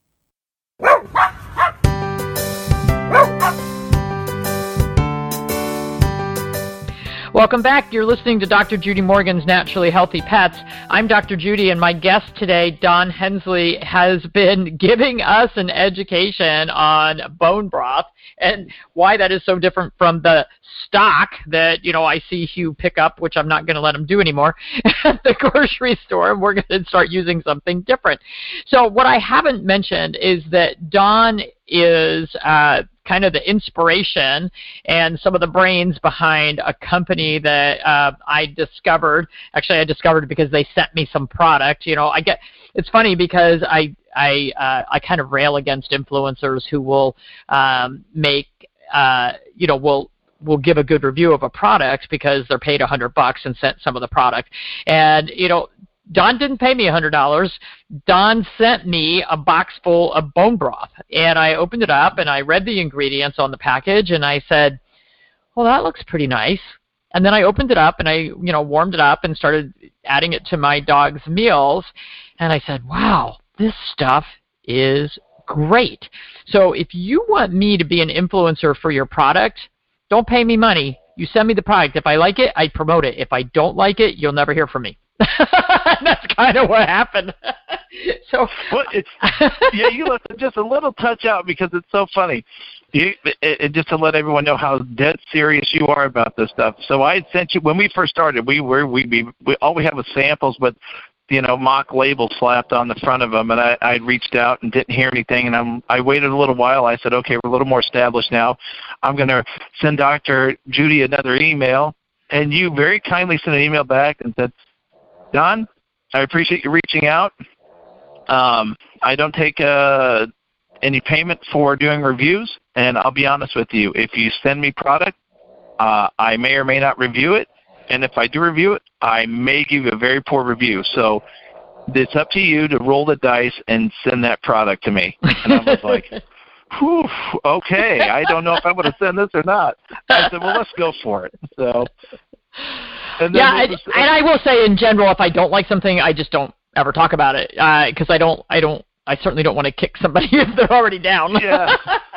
Welcome back. You're listening to Doctor Judy Morgan's Naturally Healthy Pets. I'm Doctor Judy, and my guest today, Don Hensley, has been giving us an education on bone broth and why that is so different from the stock that, you know, I see Hugh pick up, which I'm not going to let him do anymore, at the grocery store. We're going to start using something different. So what I haven't mentioned is that Don is uh, kind of the inspiration and some of the brains behind a company that uh, I discovered. Actually, I discovered because they sent me some product. You know, I get. It's funny because I I uh, I kind of rail against influencers who will um, make uh, you know will. will give a good review of a product because they're paid a hundred bucks and sent some of the product. And, you know, Don didn't pay me a hundred dollars. Don sent me a box full of bone broth, and I opened it up and I read the ingredients on the package and I said, well, that looks pretty nice. And then I opened it up and I, you know, warmed it up and started adding it to my dog's meals. And I said, wow, this stuff is great. So if you want me to be an influencer for your product, don't pay me money. You send me the product. If I like it, I promote it. If I don't like it, you'll never hear from me. That's kind of what happened. so, well, it's yeah, you let just a little touch out because it's so funny. You, it, it, just to let everyone know how dead serious you are about this stuff. So I had sent you when we first started. We were we we, we all we had was samples, but you know, mock labels slapped on the front of them, and I I reached out and didn't hear anything, and I'm I waited a little while. I said, okay, we're a little more established now. I'm going to send Doctor Judy another email, and you very kindly sent an email back and said, Don, I appreciate you reaching out. Um, I don't take uh, any payment for doing reviews, and I'll be honest with you. If you send me product, uh, I may or may not review it, and if I do review it, I may give you a very poor review. So it's up to you to roll the dice and send that product to me. And I was like, whew, okay, I don't know if I'm going to send this or not. I said, well, let's go for it. So, and then yeah, it was, and, and I will say in general, if I don't like something, I just don't ever talk about it because uh, I don't, I don't, I certainly don't want to kick somebody if they're already down. Yeah.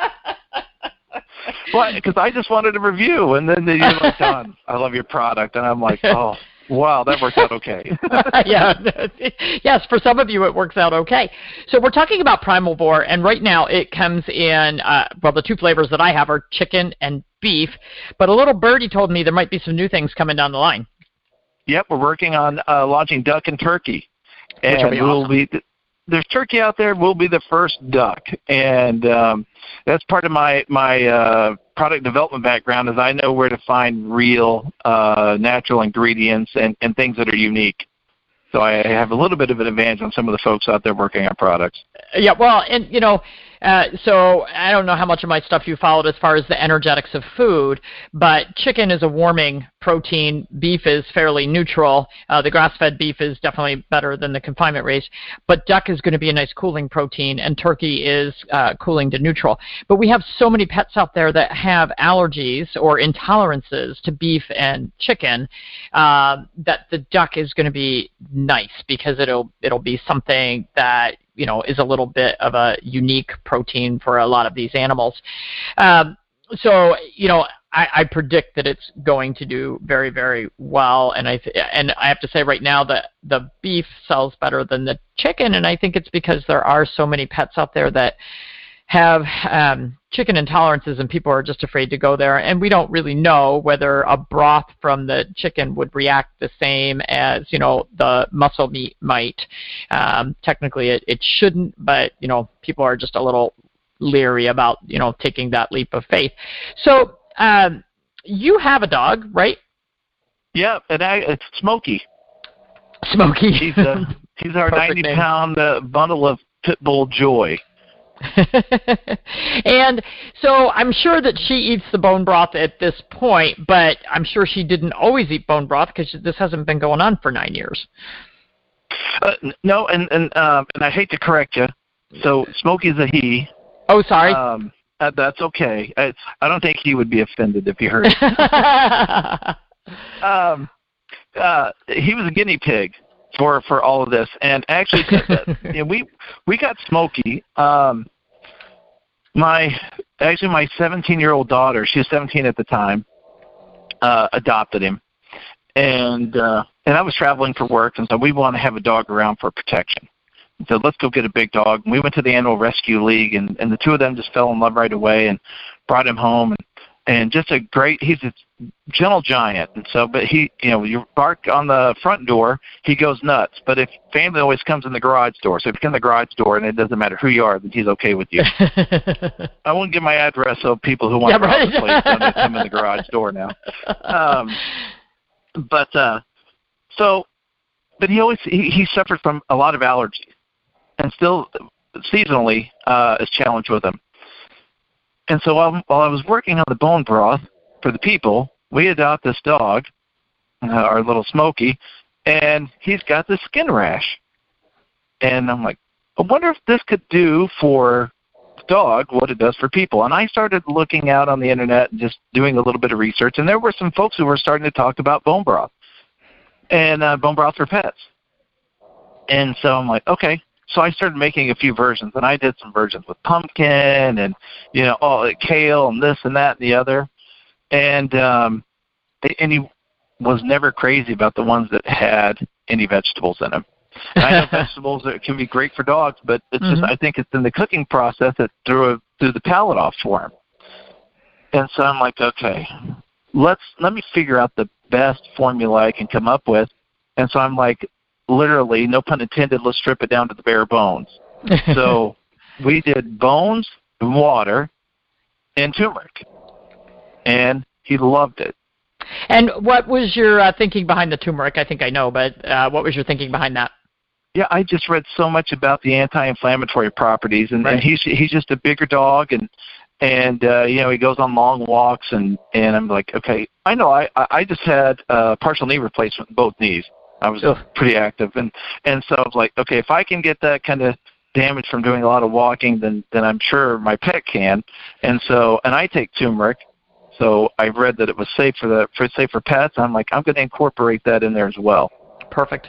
Well, because I just wanted a review, and then you're like, Don, I love your product, and I'm like, oh, wow, that worked out okay. Yeah. Yes, for some of you it works out okay. So we're talking about Primal Boar, and right now it comes in, uh, well, the two flavors that I have are chicken and beef, but a little birdie told me there might be some new things coming down the line. Yep, we're working on uh, launching duck and turkey. Which and will be we'll awesome. be there's turkey out there. We'll be the first duck, and um, that's part of my my uh, product development background. Is I know where to find real uh, natural ingredients and, and things that are unique. So I have a little bit of an advantage on some of the folks out there working on products. Yeah, well, and you know, uh, so I don't know how much of my stuff you followed as far as the energetics of food, but chicken is a warming protein. Beef is fairly neutral. Uh, the grass-fed beef is definitely better than the confinement raised, but duck is going to be a nice cooling protein, and turkey is uh, cooling to neutral. But we have so many pets out there that have allergies or intolerances to beef and chicken uh, that the duck is going to be nice because it'll it'll be something that you know is a little bit of a unique protein for a lot of these animals. Um, so you know I, I predict that it's going to do very very well, and I th- and I have to say right now that the beef sells better than the chicken, and I think it's because there are so many pets out there that have um, chicken intolerances, and people are just afraid to go there. And we don't really know whether a broth from the chicken would react the same as, you know, the muscle meat might. Um, technically, it, it shouldn't, but, you know, people are just a little leery about, you know, taking that leap of faith. So um, you have a dog, right? Yeah, and I, it's Smokey. Smokey. He's, a, he's our ninety-pound uh, bundle of pit bull joy. And so I'm sure that she eats the bone broth at this point, but I'm sure she didn't always eat bone broth because this hasn't been going on for nine years. Uh, no, and and um, and I hate to correct you. So Smokey's a he. Oh, sorry. Um, uh, that's okay. I, I don't think he would be offended if he heard it. um, uh, he was a guinea pig for for all of this, and actually, you know, we we got Smokey. Um, my actually my seventeen-year-old daughter, she was seventeen at the time, uh, adopted him, and uh, and I was traveling for work, and so we want to have a dog around for protection. And so let's go get a big dog. And we went to the Animal Rescue League, and, and the two of them just fell in love right away and brought him home. And, and just a great, he's a gentle giant. And so, but he, you know, you bark on the front door, he goes nuts. But if family always comes in the garage door, so if you come in the garage door and it doesn't matter who you are, then he's okay with you. I won't give my address so people who want yeah, to rob right. the place don't come in the garage door now. Um, but, uh, so, but he always, he, he suffered from a lot of allergies. And still, seasonally, uh, is challenged with him. And so while, while I was working on the bone broth for the people, we adopt this dog, uh, our little Smokey, and he's got this skin rash. And I'm like, I wonder if this could do for the dog what it does for people. And I started looking out on the internet and just doing a little bit of research, and there were some folks who were starting to talk about bone broth and uh, bone broth for pets. And so I'm like, okay. So I started making a few versions, and I did some versions with pumpkin and, you know, all kale and this and that and the other. And um, and he was never crazy about the ones that had any vegetables in them. And I know vegetables that can be great for dogs, but it's mm-hmm. just I think it's in the cooking process that threw threw the palate off for him. And so I'm like, okay, let's let me figure out the best formula I can come up with. And so I'm like, literally, no pun intended, let's strip it down to the bare bones. So we did bones, water, and turmeric. And he loved it. And what was your uh, thinking behind the turmeric? I think I know, but uh, what was your thinking behind that? Yeah, I just read so much about the anti-inflammatory properties, and, right. and he's he's just a bigger dog, and and uh, you know he goes on long walks, and, and I'm like, okay, I know I I just had a partial knee replacement in both knees. I was Ugh. pretty active, and and so I was like, okay, if I can get that kind of damage from doing a lot of walking, then then I'm sure my pet can, and so and I take turmeric, so I read that it was safe for the for safe for pets. I'm like, I'm going to incorporate that in there as well. Perfect.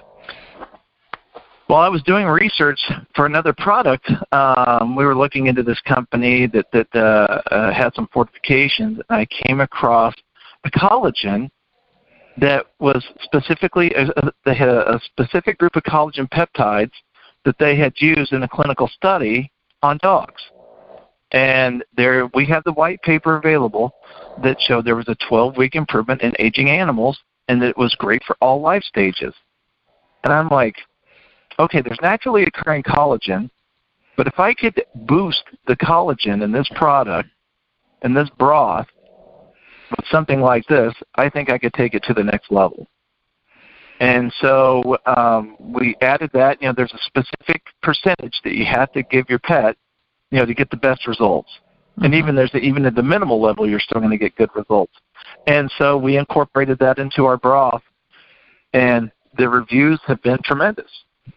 While I was doing research for another product, um, we were looking into this company that, that uh, uh, had some fortifications. I came across a collagen that was specifically, uh, they had a specific group of collagen peptides that they had used in a clinical study on dogs. And there we have the white paper available that showed there was a twelve-week improvement in aging animals, and that it was great for all life stages. And I'm like, okay, there's naturally occurring collagen, but if I could boost the collagen in this product, in this broth, with something like this, I think I could take it to the next level. And so um, we added that. You know, there's a specific percentage that you have to give your pet, you know, to get the best results. Mm-hmm. And even there's a, even at the minimal level, you're still going to get good results. And so we incorporated that into our broth, and the reviews have been tremendous.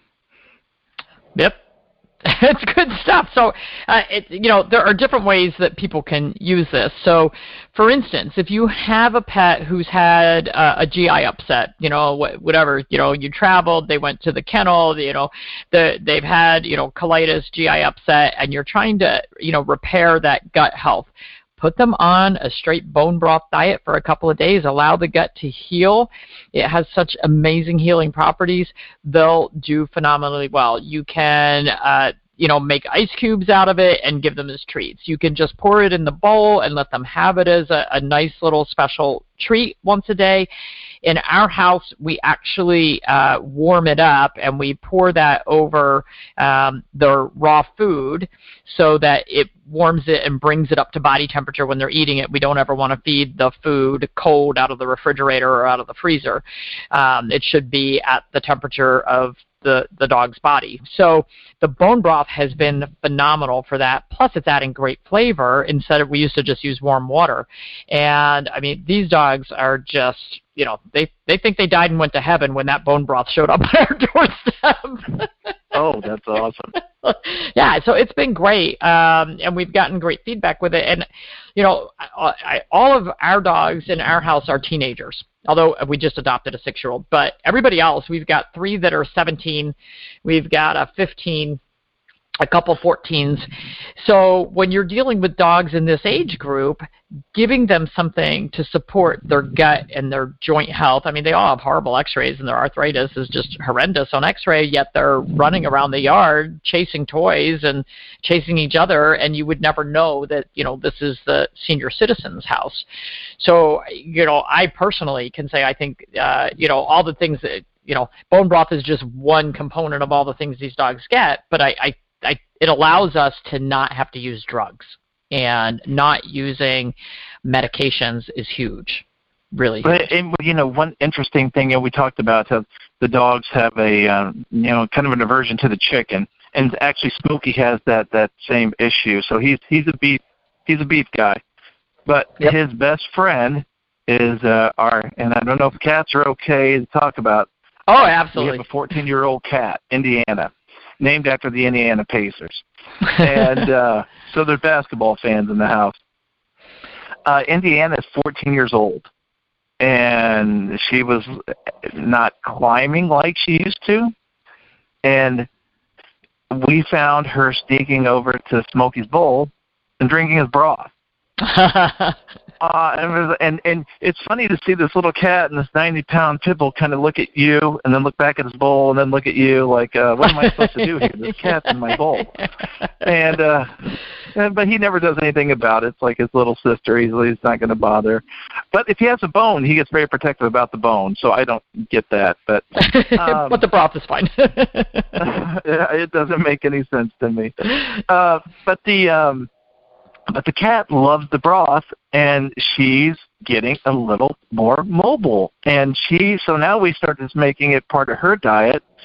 Yep. It's good stuff. So, uh, it, you know, there are different ways that people can use this. So, for instance, if you have a pet who's had uh, a G I upset, you know, wh- whatever, you know, you traveled, they went to the kennel, you know, the, they've had, you know, colitis, G I upset, and you're trying to, you know, repair that gut health. Put them on a straight bone broth diet for a couple of days. Allow the gut to heal. It has such amazing healing properties. They'll do phenomenally well. You can, uh, you know, make ice cubes out of it and give them as treats. You can just pour it in the bowl and let them have it as a, a nice little special treat once a day. In our house, we actually uh, warm it up, and we pour that over um, the raw food so that it warms it and brings it up to body temperature when they're eating it. We don't ever want to feed the food cold out of the refrigerator or out of the freezer. Um, it should be at the temperature of the, the dog's body. So the bone broth has been phenomenal for that. Plus, it's adding great flavor instead of we used to just use warm water. And, I mean, these dogs are just, you know, they, they think they died and went to heaven when that bone broth showed up on our doorstep. Oh, that's awesome. Yeah, so it's been great, um, and we've gotten great feedback with it. And, you know, I, I, all of our dogs in our house are teenagers, although we just adopted a six-year-old. But everybody else, we've got three that are seventeen. We've got a fifteen, a couple fourteens. So when you're dealing with dogs in this age group, giving them something to support their gut and their joint health. I mean, they all have horrible x-rays, and their arthritis is just horrendous on x-ray, yet they're running around the yard chasing toys and chasing each other, and you would never know that, you know, this is the senior citizen's house. So, you know, I personally can say I think, uh, you know, all the things that, you know, bone broth is just one component of all the things these dogs get, but I, I, I it allows us to not have to use drugs. And not using medications is huge, really. But, and, you know, one interesting thing, you know, we talked about how the dogs have a, um, you know, kind of an aversion to the chicken, and actually Smokey has that, that same issue. So he's he's a beef he's a beef guy, but yep. His best friend is uh, our, and I don't know if cats are okay to talk about. Oh, absolutely. We have a fourteen-year-old cat, Indiana, named after the Indiana Pacers. and uh, so they're basketball fans in the house. Uh, Indiana is fourteen years old, and she was not climbing like she used to. And we found her sneaking over to Smokey's bowl and drinking his broth. uh, and, it was, and and it's funny to see this little cat and this ninety-pound pit bull kind of look at you and then look back at his bowl and then look at you like, uh, what am I supposed to do here? This cat's in my bowl. And, uh, and but he never does anything about it. It's like his little sister. He's, he's not going to bother. But if he has a bone, he gets very protective about the bone, so I don't get that. But um, but the broth is fine. It doesn't make any sense to me. Uh, but the... Um, But the cat loves the broth, and she's getting a little more mobile. And she, so now we started making it part of her diet.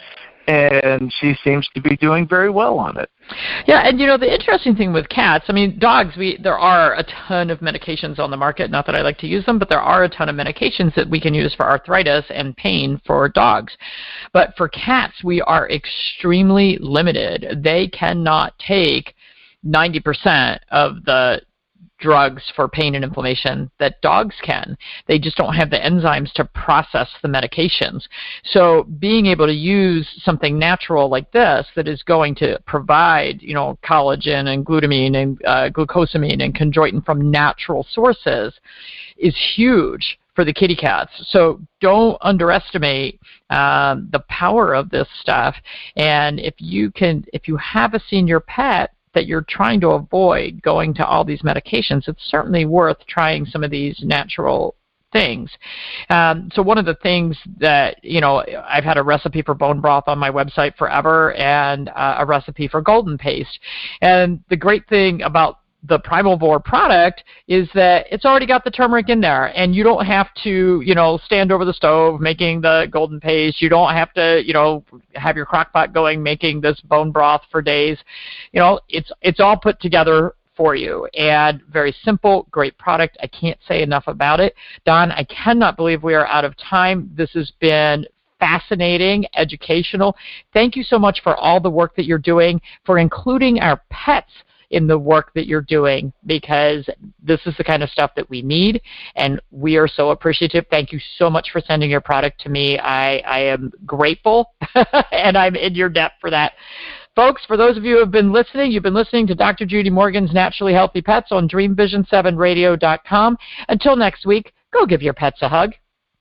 and she seems to be doing very well on it. Yeah, and you know, the interesting thing with cats, I mean, dogs, we there are a ton of medications on the market. Not that I like to use them, but there are a ton of medications that we can use for arthritis and pain for dogs. But for cats, we are extremely limited. They cannot take ninety percent of the drugs for pain and inflammation that dogs can. They just don't have the enzymes to process the medications. So being able to use something natural like this that is going to provide, you know, collagen and glutamine and uh, glucosamine and chondroitin from natural sources is huge for the kitty cats. So don't underestimate um, the power of this stuff. And if you can, if you have a senior pet that you're trying to avoid going to all these medications, it's certainly worth trying some of these natural things. Um, so one of the things that, you know, I've had a recipe for bone broth on my website forever, and uh, a recipe for golden paste. And the great thing about the Primalvore product is that it's already got the turmeric in there, and you don't have to, you know, stand over the stove making the golden paste. You don't have to, you know, have your crock pot going making this bone broth for days. You know, it's it's all put together for you, and very simple, great product. I can't say enough about it. Don, I cannot believe we are out of time. This has been fascinating, educational. Thank you so much for all the work that you're doing, for including our pets in the work that you're doing, because this is the kind of stuff that we need, and we are so appreciative. Thank you so much for sending your product to me. I, I am grateful, and I'm in your debt for that. Folks, for those of you who have been listening, you've been listening to Doctor Judy Morgan's Naturally Healthy Pets on dream vision seven radio dot com. Until next week, go give your pets a hug.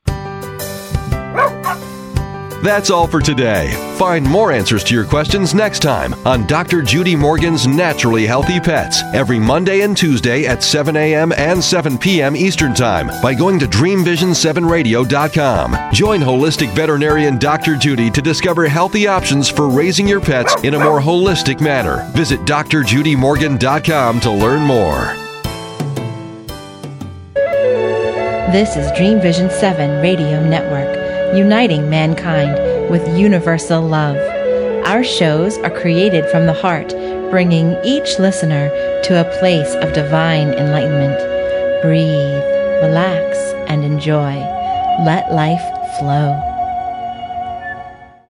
That's all for today. Find more answers to your questions next time on Doctor Judy Morgan's Naturally Healthy Pets, every Monday and Tuesday at seven a.m. and seven p.m. Eastern Time by going to dream vision seven radio dot com. Join holistic veterinarian Doctor Judy to discover healthy options for raising your pets in a more holistic manner. Visit dr judy morgan dot com to learn more. This is Dream Vision seven Radio Network, uniting mankind with universal love. Our shows are created from the heart, bringing each listener to a place of divine enlightenment. Breathe, relax, and enjoy. Let life flow.